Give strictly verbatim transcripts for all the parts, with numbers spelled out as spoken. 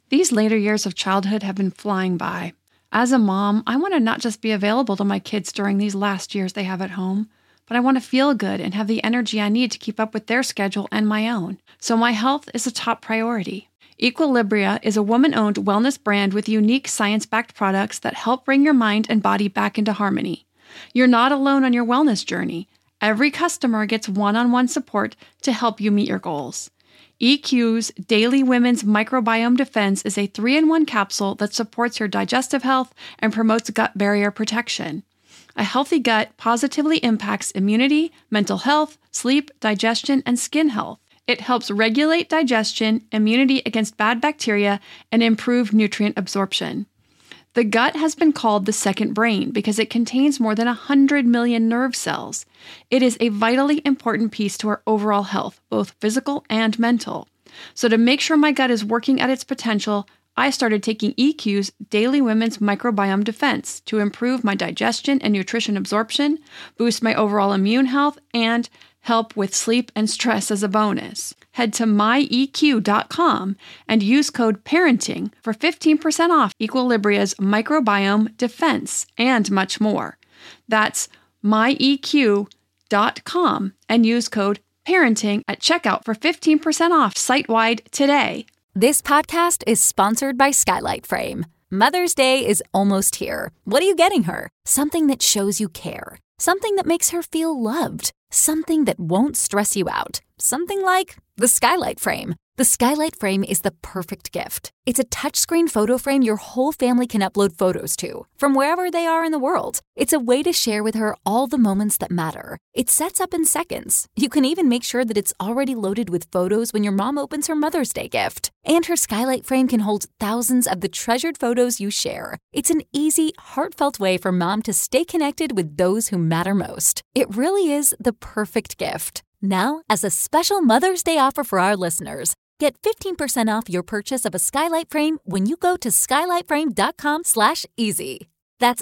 These later years of childhood have been flying by. As a mom, I want to not just be available to my kids during these last years they have at home, but I want to feel good and have the energy I need to keep up with their schedule and my own. So my health is a top priority. Equilibria is a woman-owned wellness brand with unique science-backed products that help bring your mind and body back into harmony. You're not alone on your wellness journey. Every customer gets one-on-one support to help you meet your goals. E Q's Daily Women's Microbiome Defense is a three in one capsule that supports your digestive health and promotes gut barrier protection. A healthy gut positively impacts immunity, mental health, sleep, digestion, and skin health. It helps regulate digestion, immunity against bad bacteria, and improve nutrient absorption. The gut has been called the second brain because it contains more than one hundred million nerve cells. It is a vitally important piece to our overall health, both physical and mental. So to make sure my gut is working at its potential, I started taking E Q's Daily Women's Microbiome Defense to improve my digestion and nutrition absorption, boost my overall immune health, and help with sleep and stress as a bonus. Head to my E Q dot com and use code PARENTING for fifteen percent off Equilibria's Microbiome Defense and much more. That's my E Q dot com and use code PARENTING at checkout for fifteen percent off site-wide today. This podcast is sponsored by Skylight Frame. Mother's Day is almost here. What are you getting her? Something that shows you care. Something that makes her feel loved. Something that won't stress you out. Something like the Skylight Frame. The Skylight Frame is the perfect gift. It's a touchscreen photo frame your whole family can upload photos to, from wherever they are in the world. It's a way to share with her all the moments that matter. It sets up in seconds. You can even make sure that it's already loaded with photos when your mom opens her Mother's Day gift. And her Skylight Frame can hold thousands of the treasured photos you share. It's an easy, heartfelt way for mom to stay connected with those who matter most. It really is the perfect gift. Now, as a special Mother's Day offer for our listeners, get fifteen percent off your purchase of a Skylight Frame when you go to skylight frame dot com slash easy. That's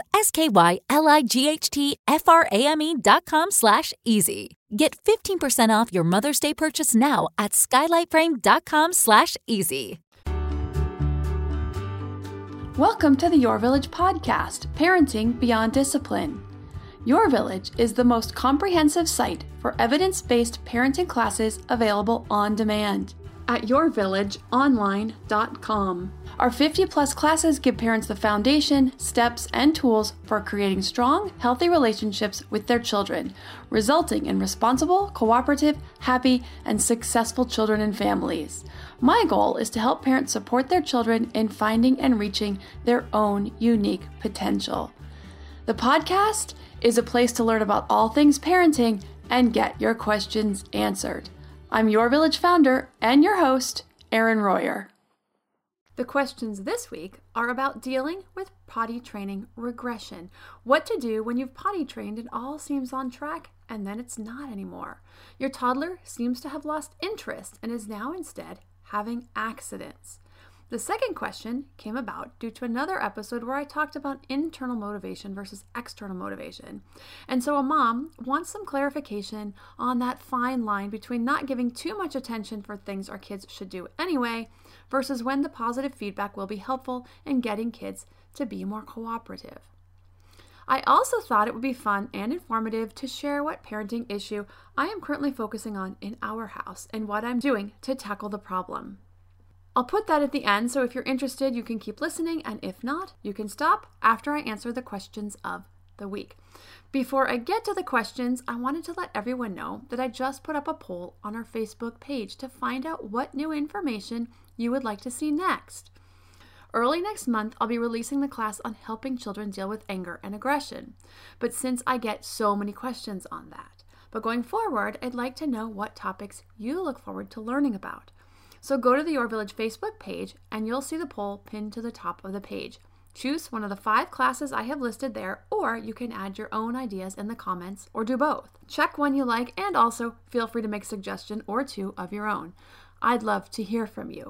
S-K-Y-L-I-G-H-T-F-R-A-M-E dot com slash easy. Get fifteen percent off your Mother's Day purchase now at skylight frame dot com slash easy. Welcome to the Your Village podcast, Parenting Beyond Discipline. Your Village is the most comprehensive site for evidence-based parenting classes available on demand at your village online dot com. Our fifty plus classes give parents the foundation, steps, and tools for creating strong, healthy relationships with their children, resulting in responsible, cooperative, happy, and successful children and families. My goal is to help parents support their children in finding and reaching their own unique potential. The podcast is a place to learn about all things parenting and get your questions answered. I'm Your Village founder and your host, Erin Royer. The questions this week are about dealing with potty training regression. What to do when you've potty trained and all seems on track and then it's not anymore. Your toddler seems to have lost interest and is now instead having accidents. The second question came about due to another episode where I talked about internal motivation versus external motivation. And so a mom wants some clarification on that fine line between not giving too much attention for things our kids should do anyway versus when the positive feedback will be helpful in getting kids to be more cooperative. I also thought it would be fun and informative to share what parenting issue I am currently focusing on in our house and what I'm doing to tackle the problem. I'll put that at the end, so if you're interested, you can keep listening, and if not, you can stop after I answer the questions of the week. Before I get to the questions, I wanted to let everyone know that I just put up a poll on our Facebook page to find out what new information you would like to see next. Early next month, I'll be releasing the class on helping children deal with anger and aggression, but since I get so many questions on that. But going forward, I'd like to know what topics you look forward to learning about. So go to the Your Village Facebook page and you'll see the poll pinned to the top of the page. Choose one of the five classes I have listed there, or you can add your own ideas in the comments or do both. Check one you like and also feel free to make a suggestion or two of your own. I'd love to hear from you.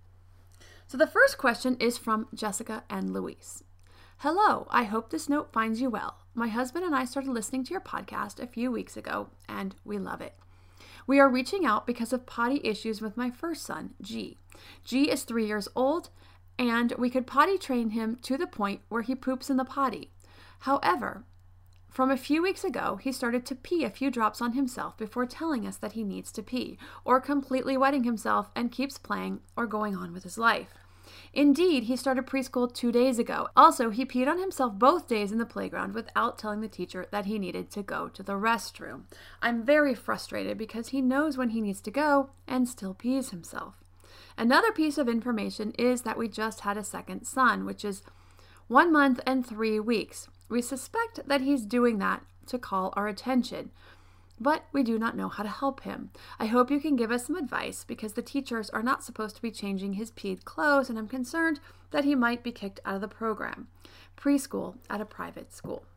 So the first question is from Jessica and Luis. Hello, I hope this note finds you well. My husband and I started listening to your podcast a few weeks ago and we love it. We are reaching out because of potty issues with my first son, G. G is three years old and we could potty train him to the point where he poops in the potty. However, from a few weeks ago, he started to pee a few drops on himself before telling us that he needs to pee, or completely wetting himself and keeps playing or going on with his life. Indeed, he started preschool two days ago. Also, he peed on himself both days in the playground without telling the teacher that he needed to go to the restroom. I'm very frustrated because he knows when he needs to go and still pees himself. Another piece of information is that we just had a second son, which is one month and three weeks. We suspect that he's doing that to call our attention, but we do not know how to help him. I hope you can give us some advice because the teachers are not supposed to be changing his peed clothes, and I'm concerned that he might be kicked out of the program. Preschool at a private school.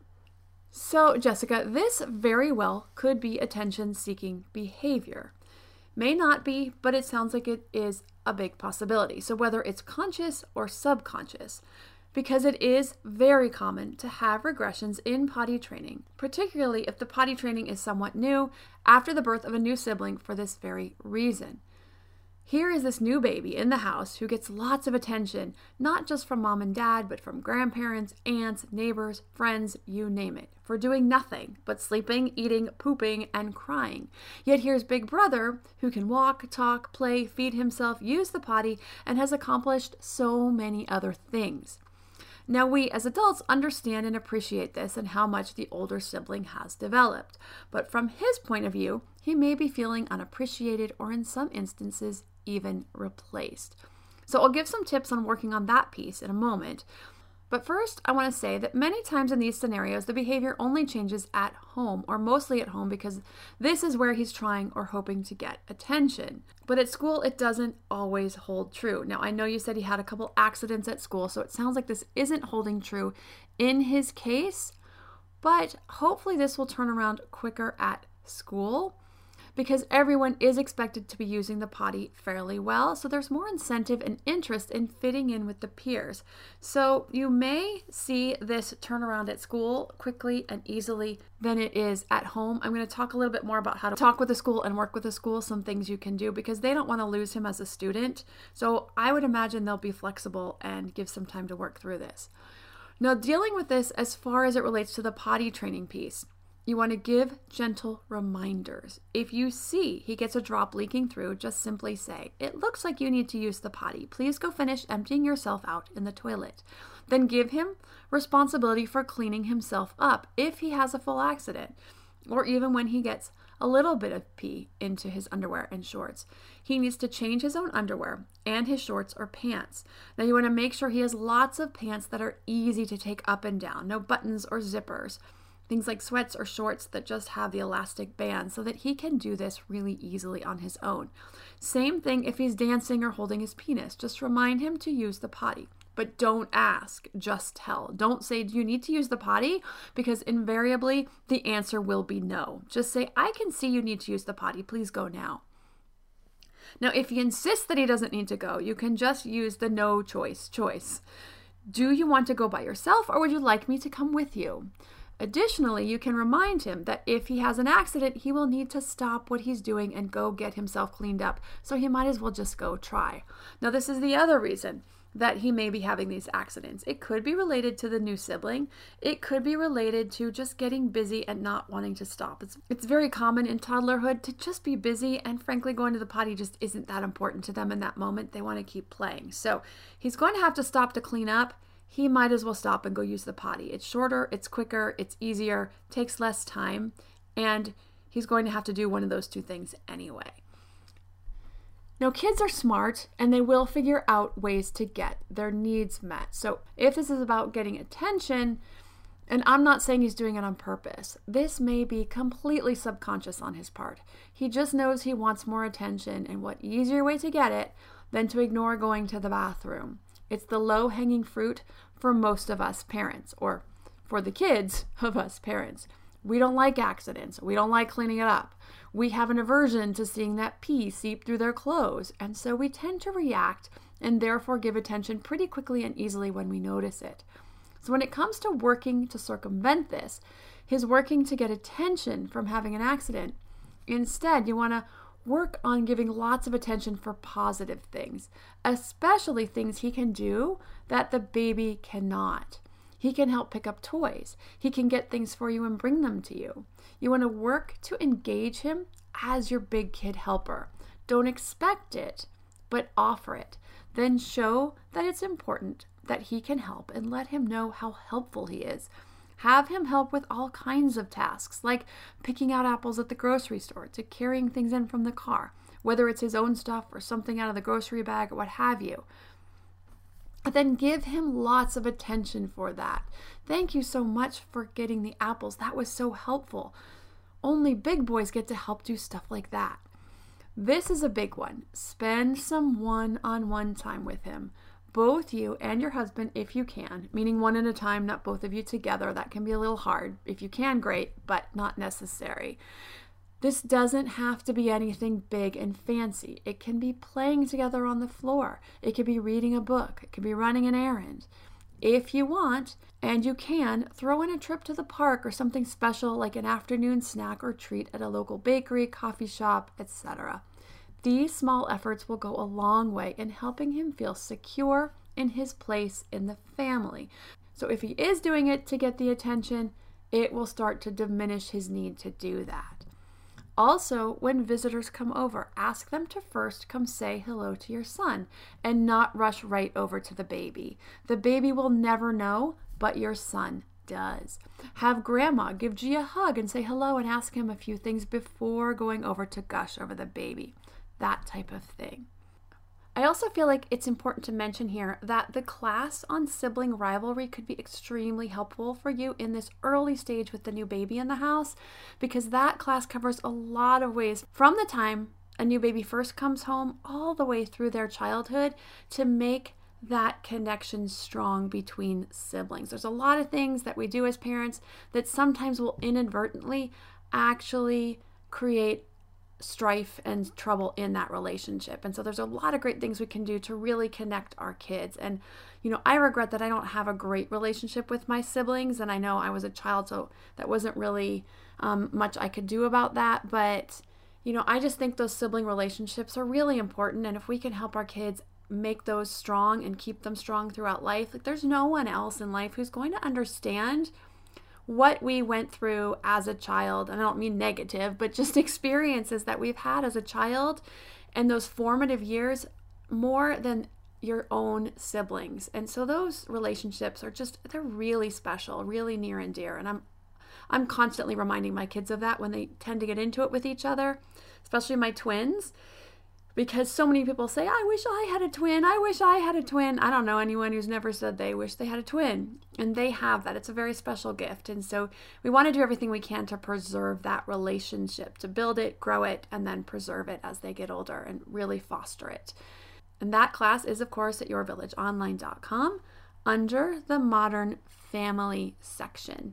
So, Jessica, this very well could be attention-seeking behavior. May not be, but it sounds like it is a big possibility. So whether it's conscious or subconscious, because it is very common to have regressions in potty training, particularly if the potty training is somewhat new after the birth of a new sibling for this very reason. Here is this new baby in the house who gets lots of attention, not just from mom and dad, but from grandparents, aunts, neighbors, friends, you name it, for doing nothing but sleeping, eating, pooping, and crying. Yet here's Big Brother, who can walk, talk, play, feed himself, use the potty, and has accomplished so many other things. Now, we as adults understand and appreciate this and how much the older sibling has developed. But from his point of view, he may be feeling unappreciated or in some instances even replaced. So I'll give some tips on working on that piece in a moment. But first, I want to say that many times in these scenarios, the behavior only changes at home, or mostly at home, because this is where he's trying or hoping to get attention. But at school, it doesn't always hold true. Now, I know you said he had a couple accidents at school, so it sounds like this isn't holding true in his case, but hopefully this will turn around quicker at school, because everyone is expected to be using the potty fairly well, so there's more incentive and interest in fitting in with the peers. So you may see this turn around at school quickly and easily than it is at home. I'm going to talk a little bit more about how to talk with the school and work with the school, some things you can do, because they don't want to lose him as a student. So I would imagine they'll be flexible and give some time to work through this. Now, dealing with this as far as it relates to the potty training piece, you want to give gentle reminders. If you see he gets a drop leaking through, just simply say, "It looks like you need to use the potty. Please go finish emptying yourself out in the toilet." Then give him responsibility for cleaning himself up if he has a full accident, or even when he gets a little bit of pee into his underwear and shorts. He needs to change his own underwear and his shorts or pants. Now you want to make sure he has lots of pants that are easy to take up and down, no buttons or zippers. Things like sweats or shorts that just have the elastic band so that he can do this really easily on his own. Same thing if he's dancing or holding his penis. Just remind him to use the potty. But don't ask, just tell. Don't say, "Do you need to use the potty?" Because invariably the answer will be no. Just say, "I can see you need to use the potty. Please go now." Now, if he insists that he doesn't need to go, you can just use the no choice choice. Do you want to go by yourself, or would you like me to come with you? Additionally, you can remind him that if he has an accident, he will need to stop what he's doing and go get himself cleaned up, so he might as well just go try. Now, this is the other reason that he may be having these accidents. It could be related to the new sibling. It could be related to just getting busy and not wanting to stop. It's, it's very common in toddlerhood to just be busy, and frankly, going to the potty just isn't that important to them in that moment. They want to keep playing. So he's going to have to stop to clean up. He might as well stop and go use the potty. It's shorter, it's quicker, it's easier, takes less time, and he's going to have to do one of those two things anyway. Now, kids are smart, and they will figure out ways to get their needs met. So if this is about getting attention, and I'm not saying he's doing it on purpose, this may be completely subconscious on his part. He just knows he wants more attention, and what easier way to get it than to ignore going to the bathroom. It's the low-hanging fruit for most of us parents, or for the kids of us parents. We don't like accidents. We don't like cleaning it up. We have an aversion to seeing that pee seep through their clothes, and so we tend to react and therefore give attention pretty quickly and easily when we notice it. So when it comes to working to circumvent this, his working to get attention from having an accident, instead you want to Work on giving lots of attention for positive things, especially things he can do that the baby cannot. He can help pick up toys. He can get things for you and bring them to you. You want to work to engage him as your big kid helper. Don't expect it, but offer it. Then show that it's important that he can help and let him know how helpful he is. Have him help with all kinds of tasks, like picking out apples at the grocery store, to carrying things in from the car, whether it's his own stuff or something out of the grocery bag or what have you. Then give him lots of attention for that. Thank you so much for getting the apples. That was so helpful. Only big boys get to help do stuff like that. This is a big one. Spend some one-on-one time with him. Both you and your husband, if you can, meaning one at a time, not both of you together. That can be a little hard. If you can, great, but not necessary. This doesn't have to be anything big and fancy. It can be playing together on the floor. It could be reading a book. It could be running an errand. If you want, and you can, throw in a trip to the park or something special like an afternoon snack or treat at a local bakery, coffee shop, et cetera. These small efforts will go a long way in helping him feel secure in his place in the family. So if he is doing it to get the attention, it will start to diminish his need to do that. Also, when visitors come over, ask them to first come say hello to your son and not rush right over to the baby. The baby will never know, but your son does. Have grandma give G a hug and say hello and ask him a few things before going over to gush over the baby. That type of thing. I also feel like it's important to mention here that the class on sibling rivalry could be extremely helpful for you in this early stage with the new baby in the house, because that class covers a lot of ways from the time a new baby first comes home all the way through their childhood to make that connection strong between siblings. There's a lot of things that we do as parents that sometimes will inadvertently actually create strife and trouble in that relationship. And so there's a lot of great things we can do to really connect our kids. And, you know, I regret that I don't have a great relationship with my siblings. And I know I was a child, so that wasn't really um, much I could do about that. But, you know, I just think those sibling relationships are really important. And if we can help our kids make those strong and keep them strong throughout life, like there's no one else in life who's going to understand what we went through as a child. And I don't mean negative, but just experiences that we've had as a child and those formative years more than your own siblings. And so those relationships are just, they're really special, really near and dear. And I'm I'm constantly reminding my kids of that when they tend to get into it with each other, especially my twins. Because so many people say, I wish I had a twin. I wish I had a twin. I don't know anyone who's never said they wish they had a twin. And they have that. It's a very special gift. And so we want to do everything we can to preserve that relationship, to build it, grow it, and then preserve it as they get older and really foster it. And that class is, of course, at your village online dot com under the Modern Family section.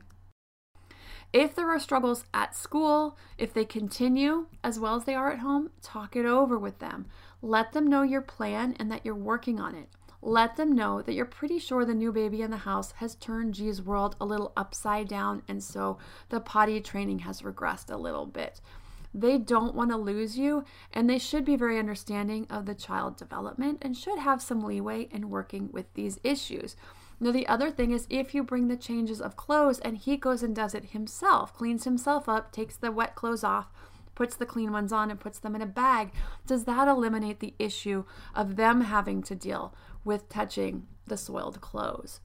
If there are struggles at school, if they continue as well as they are at home, talk it over with them. Let them know your plan and that you're working on it. Let them know that you're pretty sure the new baby in the house has turned G's world a little upside down, and so the potty training has regressed a little bit. They don't want to lose you, and they should be very understanding of the child development and should have some leeway in working with these issues. Now, the other thing is if you bring the changes of clothes and he goes and does it himself, cleans himself up, takes the wet clothes off, puts the clean ones on and puts them in a bag, does that eliminate the issue of them having to deal with touching the soiled clothes?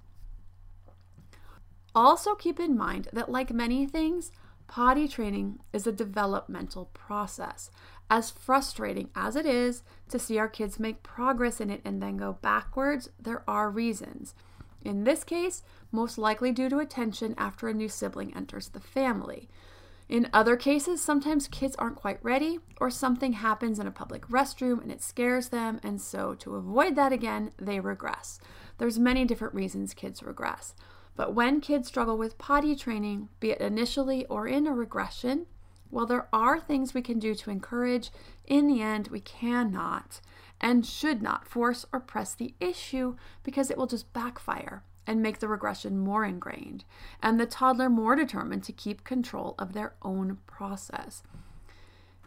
Also keep in mind that like many things, potty training is a developmental process. As frustrating as it is to see our kids make progress in it and then go backwards, there are reasons. In this case, most likely due to attention after a new sibling enters the family. In other cases, sometimes kids aren't quite ready or something happens in a public restroom and it scares them, and so to avoid that again, they regress. There's many different reasons kids regress. But when kids struggle with potty training, be it initially or in a regression, while there are things we can do to encourage, in the end, we cannot and should not force or press the issue because it will just backfire and make the regression more ingrained and the toddler more determined to keep control of their own process.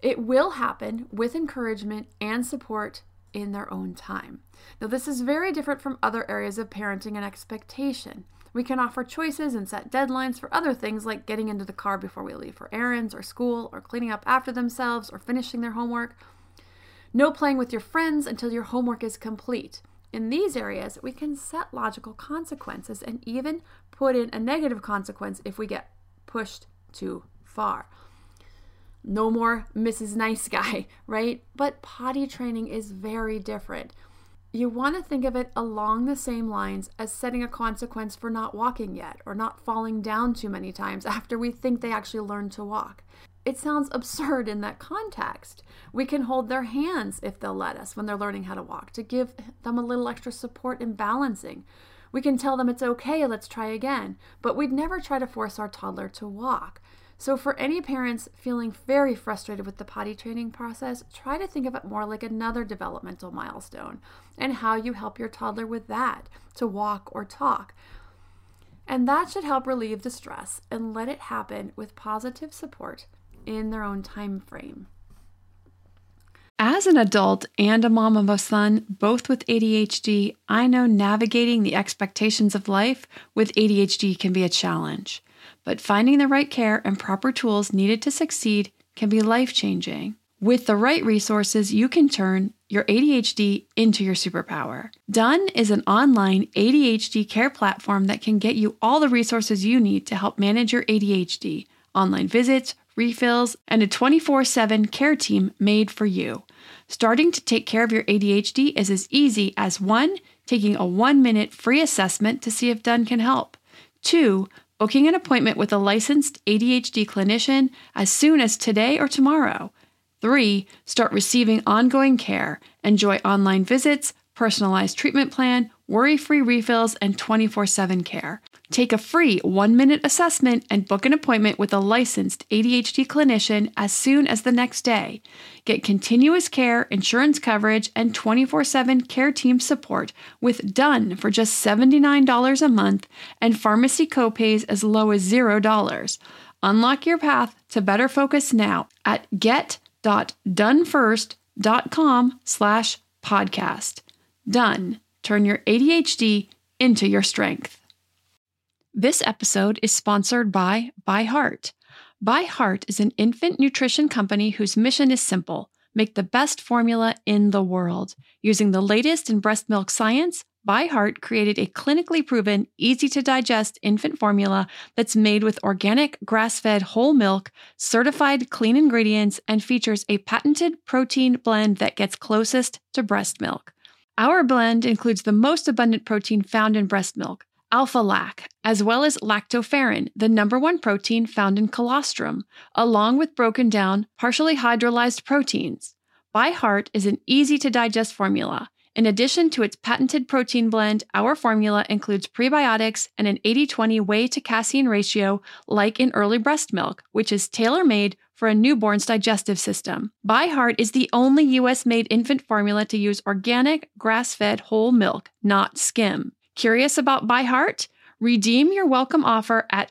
It will happen with encouragement and support in their own time. Now, this is very different from other areas of parenting and expectation. We can offer choices and set deadlines for other things like getting into the car before we leave for errands or school, or cleaning up after themselves, or finishing their homework. No playing with your friends until your homework is complete. In these areas, we can set logical consequences and even put in a negative consequence if we get pushed too far. No more Missus Nice Guy, right? But potty training is very different. You want to think of it along the same lines as setting a consequence for not walking yet or not falling down too many times after we think they actually learned to walk. It sounds absurd in that context. We can hold their hands if they'll let us when they're learning how to walk to give them a little extra support in balancing. We can tell them it's okay, let's try again, but we'd never try to force our toddler to walk. So for any parents feeling very frustrated with the potty training process, try to think of it more like another developmental milestone and how you help your toddler with that, to walk or talk. And that should help relieve the stress and let it happen with positive support in their own time frame. As an adult and a mom of a son, both with A D H D, I know navigating the expectations of life with A D H D can be a challenge. But finding the right care and proper tools needed to succeed can be life-changing. With the right resources, you can turn your A D H D into your superpower. Done is an online A D H D care platform that can get you all the resources you need to help manage your A D H D, online visits, refills, and a twenty-four seven care team made for you. Starting to take care of your A D H D is as easy as one, taking a one-minute free assessment to see if Done can help. Two, booking an appointment with a licensed A D H D clinician as soon as today or tomorrow. Three, start receiving ongoing care. Enjoy online visits, personalized treatment plan, worry-free refills, and twenty-four seven care. Take a free one-minute assessment and book an appointment with a licensed A D H D clinician as soon as the next day. Get continuous care, insurance coverage, and twenty-four seven care team support with Done for just seventy-nine dollars a month and pharmacy copays as low as zero dollars. Unlock your path to better focus now at get.donefirst.com slash podcast. Done. Turn your A D H D into your strength. This episode is sponsored by ByHeart. ByHeart is an infant nutrition company whose mission is simple: make the best formula in the world. Using the latest in breast milk science, ByHeart created a clinically proven, easy-to-digest infant formula that's made with organic, grass-fed whole milk, certified clean ingredients, and features a patented protein blend that gets closest to breast milk. Our blend includes the most abundant protein found in breast milk, alpha-lac, as well as lactoferrin, the number one protein found in colostrum, along with broken down, partially hydrolyzed proteins. ByHeart is an easy-to-digest formula. In addition to its patented protein blend, our formula includes prebiotics and an eighty twenty whey to casein ratio like in early breast milk, which is tailor-made for a newborn's digestive system. ByHeart is the only U S-made infant formula to use organic, grass-fed whole milk, not skim. Curious about ByHeart? Redeem your welcome offer at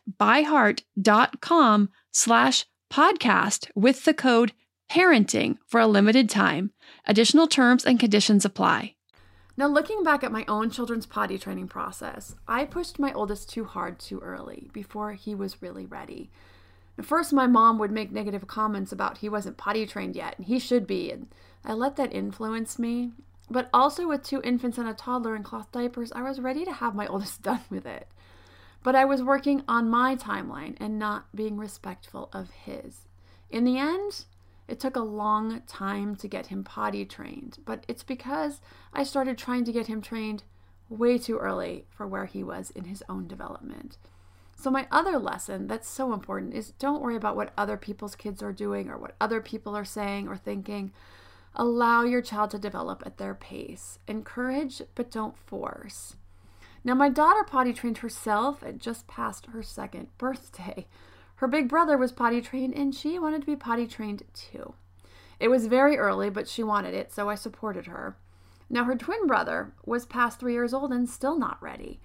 byheart.com slash podcast with the code parenting for a limited time. Additional terms and conditions apply. Now, looking back at my own children's potty training process, I pushed my oldest too hard too early, before he was really ready. At first, my mom would make negative comments about he wasn't potty trained yet, and he should be, and I let that influence me. But also with two infants and a toddler in cloth diapers, I was ready to have my oldest done with it. But I was working on my timeline and not being respectful of his. In the end, it took a long time to get him potty trained, but it's because I started trying to get him trained way too early for where he was in his own development. So my other lesson that's so important is don't worry about what other people's kids are doing or what other people are saying or thinking. Allow your child to develop at their pace. Encourage, but don't force. Now, my daughter potty trained herself at just past her second birthday. Her big brother was potty trained, and she wanted to be potty trained too. It was very early, but she wanted it, so I supported her. Now, her twin brother was past three years old and still not ready.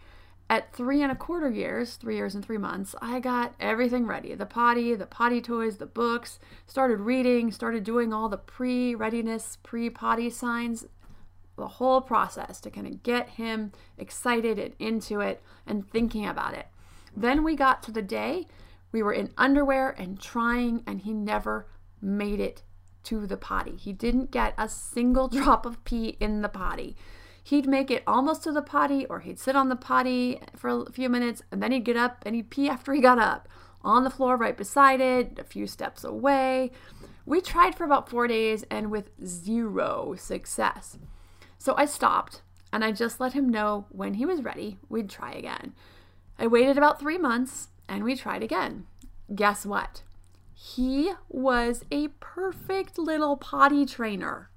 At three and a quarter years, three years and three months, I got everything ready. The potty, the potty toys, the books, started reading, started doing all the pre-readiness, pre-potty signs, the whole process to kind of get him excited and into it and thinking about it. Then we got to the day we were in underwear and trying, and he never made it to the potty. He didn't get a single drop of pee in the potty. He'd make it almost to the potty, or he'd sit on the potty for a few minutes, and then he'd get up and he'd pee after he got up, on the floor right beside it, a few steps away. We tried for about four days and with zero success. So I stopped, and I just let him know when he was ready, we'd try again. I waited about three months, and we tried again. Guess what? He was a perfect little potty trainer.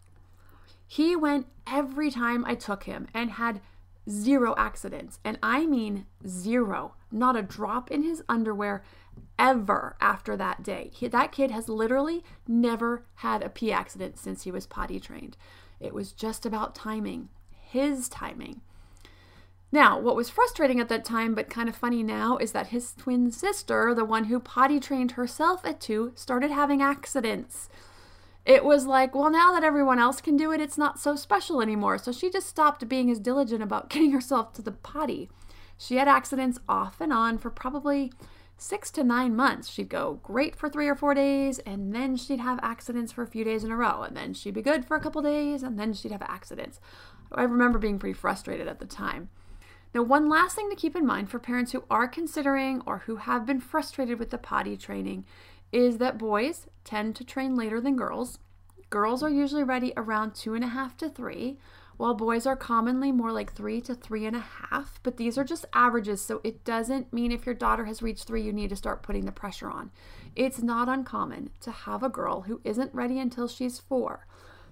He went every time I took him and had zero accidents. And I mean zero. Not a drop in his underwear ever after that day. He, that kid has literally never had a pee accident since he was potty trained. It was just about timing, his timing. Now, what was frustrating at that time, but kind of funny now, is that his twin sister, the one who potty trained herself at two, started having accidents. It was like, well, now that everyone else can do it, it's not so special anymore. So she just stopped being as diligent about getting herself to the potty. She had accidents off and on for probably six to nine months. She'd go great for three or four days, and then she'd have accidents for a few days in a row. And then she'd be good for a couple days, and then she'd have accidents. I remember being pretty frustrated at the time. Now, one last thing to keep in mind for parents who are considering or who have been frustrated with the potty training is that boys tend to train later than girls. Girls are usually ready around two and a half to three, while boys are commonly more like three to three and a half. But these are just averages, so it doesn't mean if your daughter has reached three, you need to start putting the pressure on. It's not uncommon to have a girl who isn't ready until she's four.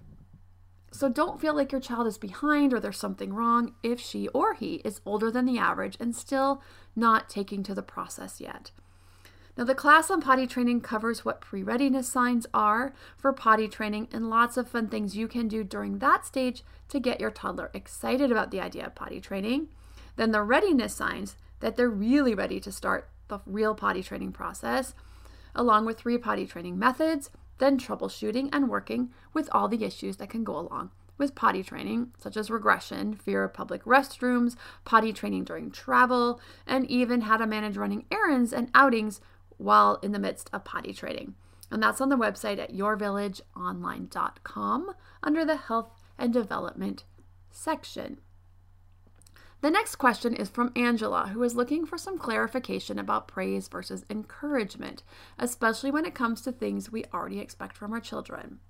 So don't feel like your child is behind or there's something wrong if she or he is older than the average and still not taking to the process yet. Now, the class on potty training covers what pre-readiness signs are for potty training and lots of fun things you can do during that stage to get your toddler excited about the idea of potty training. Then the readiness signs that they're really ready to start the real potty training process, along with three potty training methods, then troubleshooting and working with all the issues that can go along with potty training, such as regression, fear of public restrooms, potty training during travel, and even how to manage running errands and outings while in the midst of potty training. And that's on the website at your village online dot com under the Health and Development section. The next question is from Angela, who is looking for some clarification about praise versus encouragement, especially when it comes to things we already expect from our children.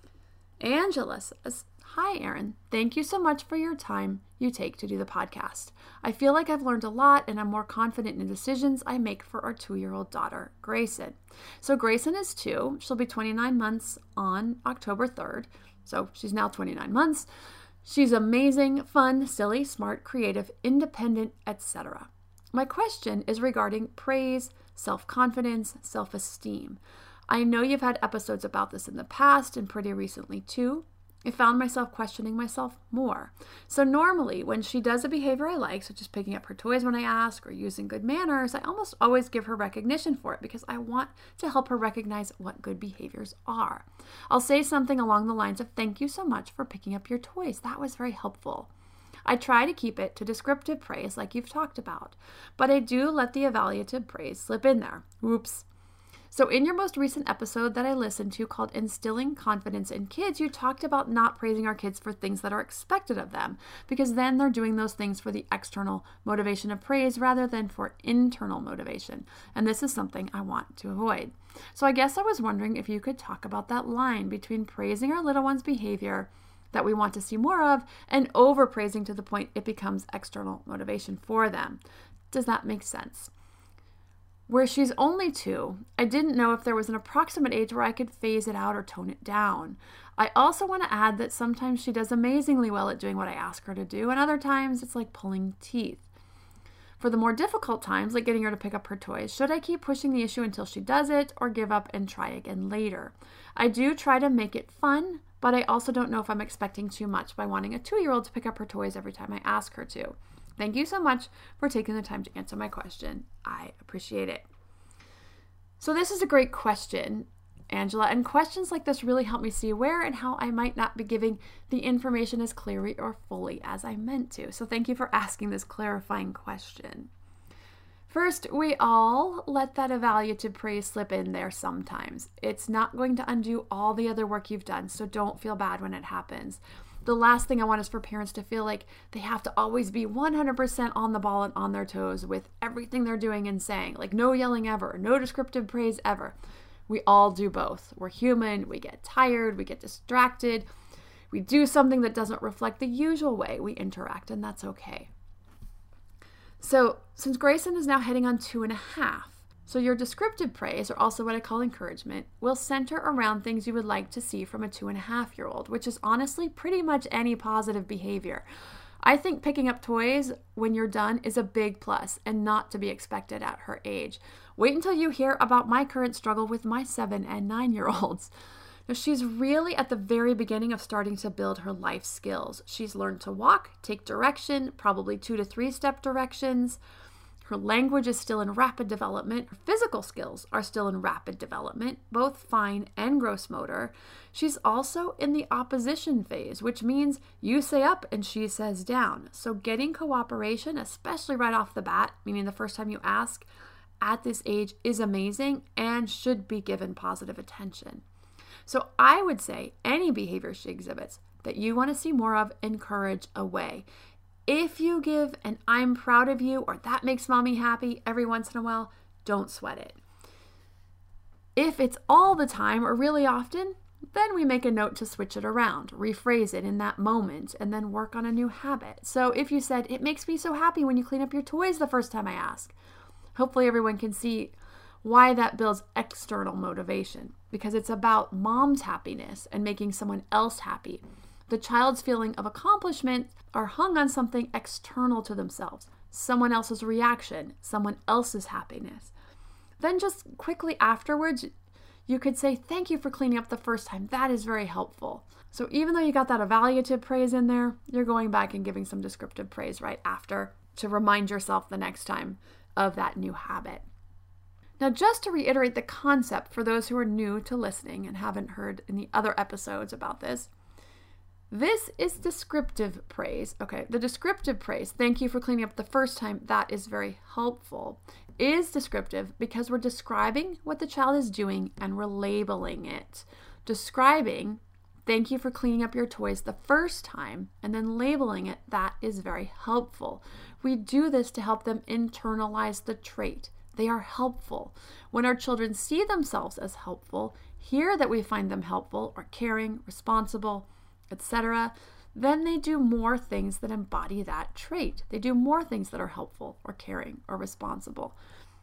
Angela says, "Hi, Erin. Thank you so much for your time you take to do the podcast. I feel like I've learned a lot and I'm more confident in the decisions I make for our two-year-old daughter, Grayson." So Grayson is two. She'll be twenty-nine months on October third. So she's now twenty-nine months. She's amazing, fun, silly, smart, creative, independent, et cetera. My question is regarding praise, self-confidence, self-esteem. I know you've had episodes about this in the past and pretty recently too. I found myself questioning myself more. So normally when she does a behavior I like, such as picking up her toys when I ask or using good manners, I almost always give her recognition for it because I want to help her recognize what good behaviors are. I'll say something along the lines of, "Thank you so much for picking up your toys. That was very helpful." I try to keep it to descriptive praise like you've talked about, but I do let the evaluative praise slip in there. Oops. So in your most recent episode that I listened to called Instilling Confidence in Kids, you talked about not praising our kids for things that are expected of them, because then they're doing those things for the external motivation of praise rather than for internal motivation. And this is something I want to avoid. So I guess I was wondering if you could talk about that line between praising our little one's behavior that we want to see more of and overpraising to the point it becomes external motivation for them. Does that make sense? Where she's only two, I didn't know if there was an approximate age where I could phase it out or tone it down. I also want to add that sometimes she does amazingly well at doing what I ask her to do, and other times it's like pulling teeth. For the more difficult times, like getting her to pick up her toys, should I keep pushing the issue until she does it or give up and try again later? I do try to make it fun, but I also don't know if I'm expecting too much by wanting a two-year-old to pick up her toys every time I ask her to. Thank you so much for taking the time to answer my question. I appreciate it. So this is a great question, Angela, and questions like this really help me see where and how I might not be giving the information as clearly or fully as I meant to. So thank you for asking this clarifying question. First, we all let that evaluative praise slip in there sometimes. It's not going to undo all the other work you've done, so don't feel bad when it happens. The last thing I want is for parents to feel like they have to always be one hundred percent on the ball and on their toes with everything they're doing and saying, like no yelling ever, no descriptive praise ever. We all do both. We're human, we get tired, we get distracted, we do something that doesn't reflect the usual way we interact, and that's okay. So since Grayson is now heading on two and a half, so your descriptive praise, or also what I call encouragement, will center around things you would like to see from a two and a half year old, which is honestly pretty much any positive behavior. I think picking up toys when you're done is a big plus and not to be expected at her age. Wait until you hear about my current struggle with my seven and nine year olds. Now, she's really at the very beginning of starting to build her life skills. She's learned to walk, take direction, probably two to three step directions. Her language is still in rapid development. Her physical skills are still in rapid development, both fine and gross motor. She's also in the opposition phase, which means you say up and she says down. So getting cooperation, especially right off the bat, meaning the first time you ask, at this age is amazing and should be given positive attention. So I would say any behavior she exhibits that you want to see more of, encourage away. If you give an I'm proud of you or that makes mommy happy every once in a while, don't sweat it. If it's all the time or really often, then we make a note to switch it around, rephrase it in that moment, and then work on a new habit. So if you said, it makes me so happy when you clean up your toys the first time I ask, hopefully everyone can see why that builds external motivation, because it's about mom's happiness and making someone else happy. The child's feeling of accomplishment are hung on something external to themselves, someone else's reaction, someone else's happiness. Then just quickly afterwards, you could say, thank you for cleaning up the first time. That is very helpful. So even though you got that evaluative praise in there, you're going back and giving some descriptive praise right after to remind yourself the next time of that new habit. Now, just to reiterate the concept for those who are new to listening and haven't heard in the other episodes about this, this is descriptive praise. Okay, the descriptive praise, thank you for cleaning up the first time, that is very helpful, is descriptive because we're describing what the child is doing and we're labeling it. Describing, thank you for cleaning up your toys the first time, and then labeling it, that is very helpful. We do this to help them internalize the trait. They are helpful. When our children see themselves as helpful, hear that we find them helpful or caring, responsible, et cetera, then they do more things that embody that trait. They do more things that are helpful or caring or responsible.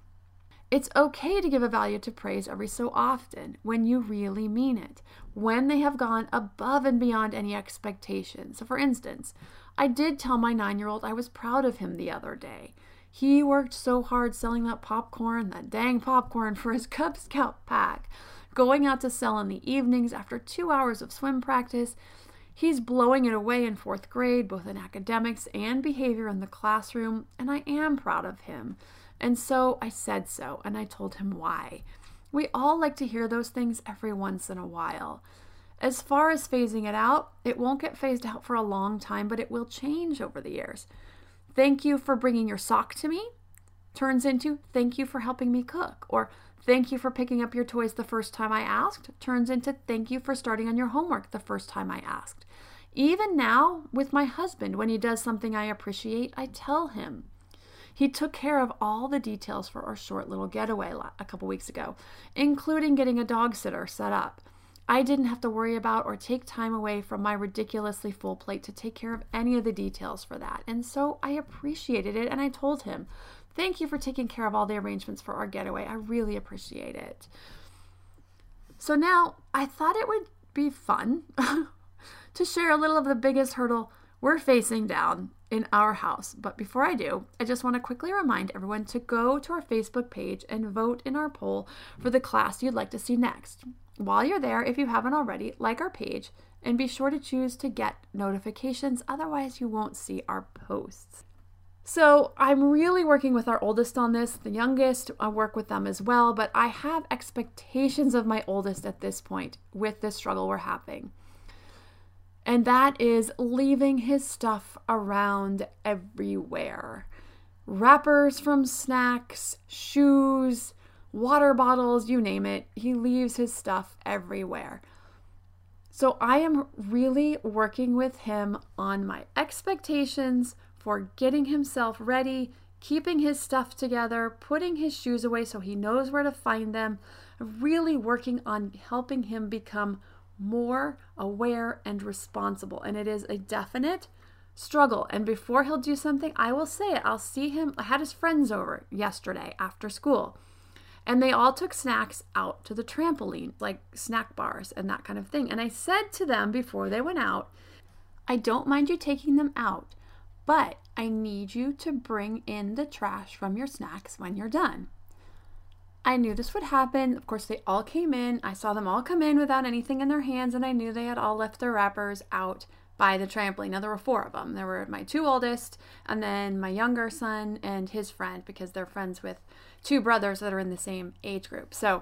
It's okay to give a evaluative praise every so often when you really mean it, when they have gone above and beyond any expectation. So for instance, I did tell my nine-year-old I was proud of him the other day. He worked so hard selling that popcorn, that dang popcorn for his Cub Scout pack, going out to sell in the evenings after two hours of swim practice. He's blowing it away in fourth grade, both in academics and behavior in the classroom, and I am proud of him. And so I said so, and I told him why. We all like to hear those things every once in a while. As far as phasing it out, it won't get phased out for a long time, but it will change over the years. Thank you for bringing your sock to me turns into thank you for helping me cook, or thank you for picking up your toys the first time I asked turns into thank you for starting on your homework the first time I asked. Even now with my husband, when he does something I appreciate, I tell him. He took care of all the details for our short little getaway a couple weeks ago, including getting a dog sitter set up. I didn't have to worry about or take time away from my ridiculously full plate to take care of any of the details for that. And so I appreciated it, and I told him, thank you for taking care of all the arrangements for our getaway. I really appreciate it. So now I thought it would be fun to share a little of the biggest hurdle we're facing down in our house. But before I do, I just want to quickly remind everyone to go to our Facebook page and vote in our poll for the class you'd like to see next. While you're there, if you haven't already, like our page and be sure to choose to get notifications, otherwise you won't see our posts. So I'm really working with our oldest on this. The youngest, I work with them as well, but I have expectations of my oldest at this point with this struggle we're having. And that is leaving his stuff around everywhere. Wrappers from snacks, shoes, water bottles, you name it. He leaves his stuff everywhere. So I am really working with him on my expectations for getting himself ready, keeping his stuff together, putting his shoes away so he knows where to find them, really working on helping him become more aware and responsible. And it is a definite struggle. And before he'll do something, I will say it. I'll see him. I had his friends over yesterday after school, and they all took snacks out to the trampoline, like snack bars and that kind of thing. And I said to them before they went out, I don't mind you taking them out, but I need you to bring in the trash from your snacks when you're done. I knew this would happen. Of course, they all came in. I saw them all come in without anything in their hands, and I knew they had all left their wrappers out by the trampoline. Now, there were four of them. There were my two oldest, and then my younger son and his friend, because they're friends with two brothers that are in the same age group. So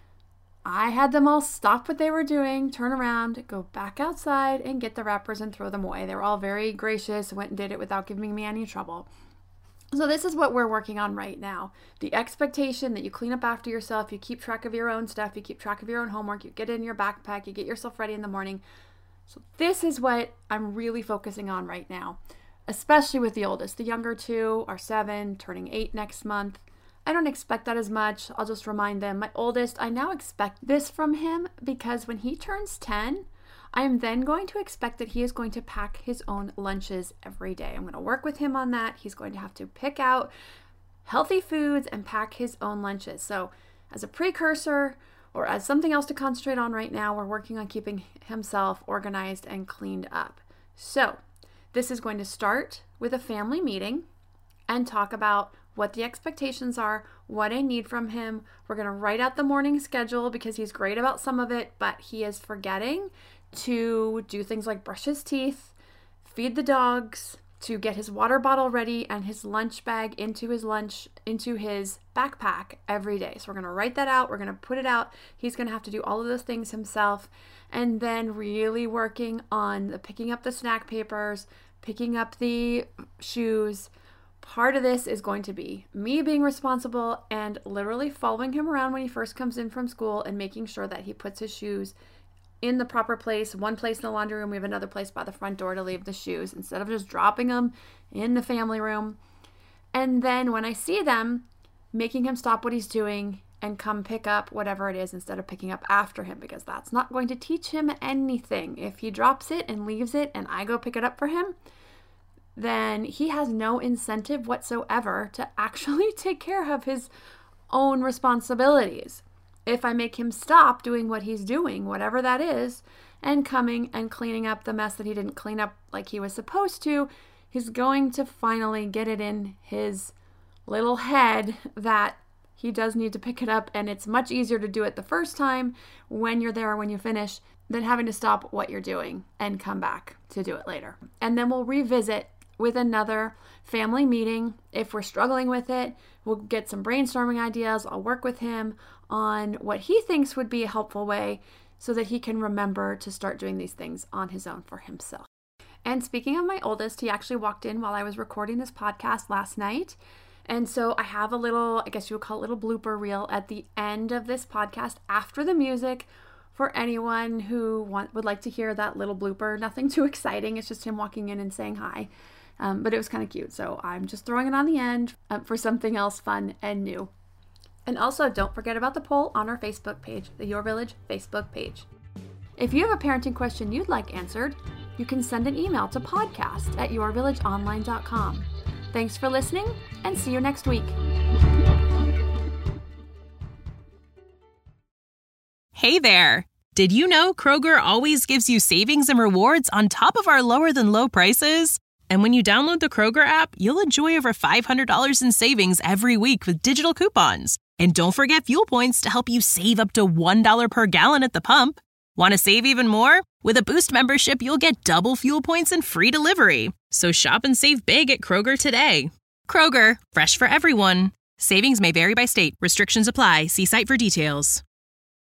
I had them all stop what they were doing, turn around, go back outside, and get the wrappers and throw them away. They were all very gracious, went and did it without giving me any trouble. So this is what we're working on right now. The expectation that you clean up after yourself, you keep track of your own stuff, you keep track of your own homework, you get in your backpack, you get yourself ready in the morning. So this is what I'm really focusing on right now, especially with the oldest. The younger two are seven, turning eight next month. I don't expect that as much. I'll just remind them. My oldest, I now expect this from him because when he turns ten, I am then going to expect that he is going to pack his own lunches every day. I'm going to work with him on that. He's going to have to pick out healthy foods and pack his own lunches. So as a precursor or as something else to concentrate on right now, we're working on keeping himself organized and cleaned up. So this is going to start with a family meeting and talk about what the expectations are, what I need from him. We're going to write out the morning schedule because he's great about some of it, but he is forgetting to do things like brush his teeth, feed the dogs, to get his water bottle ready and his lunch bag into his lunch, into his backpack every day. So we're going to write that out. We're going to put it out. He's going to have to do all of those things himself. And then really working on the picking up the snack papers, picking up the shoes. Part of this is going to be me being responsible and literally following him around when he first comes in from school and making sure that he puts his shoes in the proper place. One place in the laundry room, we have another place by the front door to leave the shoes instead of just dropping them in the family room. And then when I see them, making him stop what he's doing and come pick up whatever it is instead of picking up after him, because that's not going to teach him anything. If he drops it and leaves it and I go pick it up for him, then he has no incentive whatsoever to actually take care of his own responsibilities. If I make him stop doing what he's doing, whatever that is, and coming and cleaning up the mess that he didn't clean up like he was supposed to, he's going to finally get it in his little head that he does need to pick it up, and it's much easier to do it the first time when you're there or when you finish than having to stop what you're doing and come back to do it later. And then we'll revisit with another family meeting. If we're struggling with it, we'll get some brainstorming ideas. I'll work with him on what he thinks would be a helpful way so that he can remember to start doing these things on his own for himself. And speaking of my oldest, he actually walked in while I was recording this podcast last night. And so I have a little, I guess you would call it a little blooper reel at the end of this podcast after the music for anyone who want, would like to hear that little blooper. Nothing too exciting. It's just him walking in and saying hi. Um, but it was kind of cute. So I'm just throwing it on the end um, for something else fun and new. And also, don't forget about the poll on our Facebook page, the Your Village Facebook page. If you have a parenting question you'd like answered, you can send an email to podcast at your village online dot com. Thanks for listening, and see you next week. Hey there! Did you know Kroger always gives you savings and rewards on top of our lower than low prices? And when you download the Kroger app, you'll enjoy over five hundred dollars in savings every week with digital coupons. And don't forget fuel points to help you save up to one dollar per gallon at the pump. Want to save even more? With a Boost membership, you'll get double fuel points and free delivery. So shop and save big at Kroger today. Kroger, fresh for everyone. Savings may vary by state. Restrictions apply. See site for details.